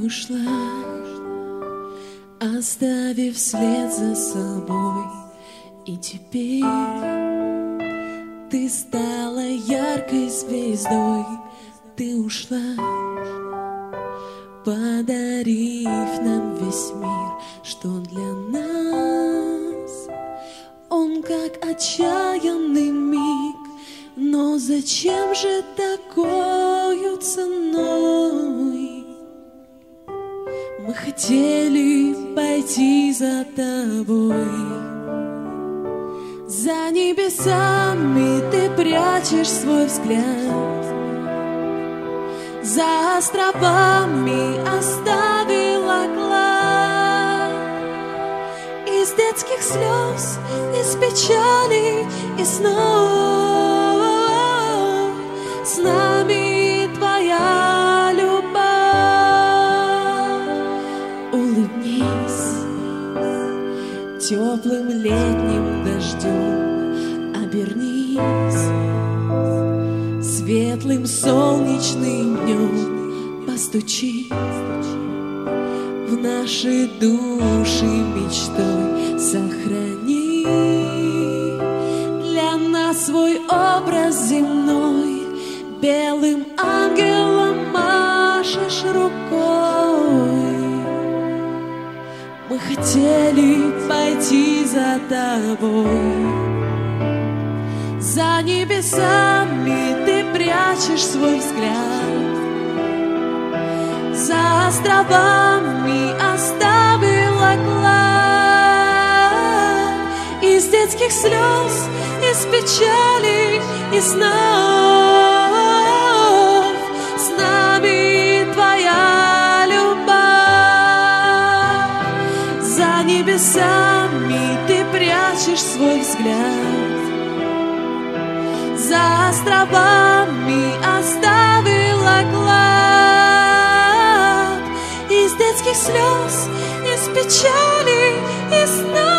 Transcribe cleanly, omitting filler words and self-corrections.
ушла, оставив след за собой. И теперь ты стала яркой звездой. Ты ушла, подарив нам весь мир, что для нас он как отчаянный миг. Но зачем же такою ценой? Мы хотели пойти за тобой. За небесами ты прячешь свой взгляд, за островами оставила клад. Из детских слез, из печали и снов с нами твоя любовь. Улыбнись теплым летним дождем, обернись светлым солнечным днем, постучи в наши души мечтой, сохрани для нас свой образ земной. Белым ангелом машешь рукой. Мы хотели пойти за тобой. За небесами ты прячешь свой взгляд, за островами оставила клад. Из детских слез, из печали и снов с нами твоя любовь. За небесами ты прячешь свой взгляд, за островами оставила клад. Из детских слез, из печали и снов